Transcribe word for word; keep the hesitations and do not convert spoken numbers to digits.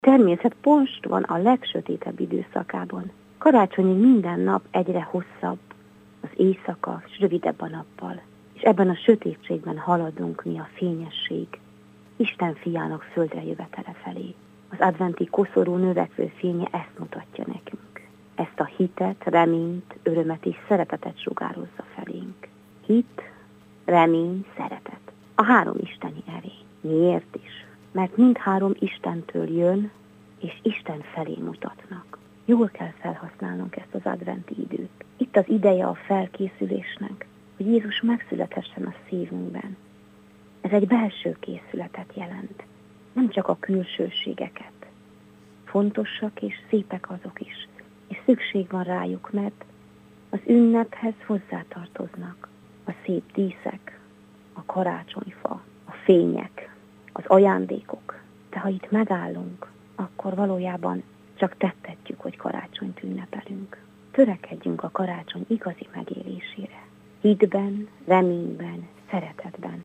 természet most van a legsötétebb időszakában. Karácsonyig minden nap egyre hosszabb, az éjszaka, és rövidebb a nappal. És ebben a sötétségben haladunk mi a fényesség, Isten fiának földre jövetele felé. Az adventi koszorú növekvő fénye ezt mutatja nekünk. Ezt a hitet, reményt, örömet és szeretetet sugározza felénk. Hit, remény, szeretet. A három isteni erény. Miért is? Mert mindhárom Istentől jön, és Isten felé mutatnak. Jól kell felhasználnunk ezt az adventi időt. Itt az ideje a felkészülésnek, hogy Jézus megszülethessen a szívünkben. Ez egy belső készületet jelent, nem csak a külsőségeket. Fontosak és szépek azok is, és szükség van rájuk, mert az ünnephez hozzátartoznak a szép díszek, a karácsonyfa, a fények, az ajándékok. De ha itt megállunk, akkor valójában csak tettetjük, hogy karácsonyt ünnepelünk. Törekedjünk a karácsony igazi megélésére. Hitben, reményben, szeretetben.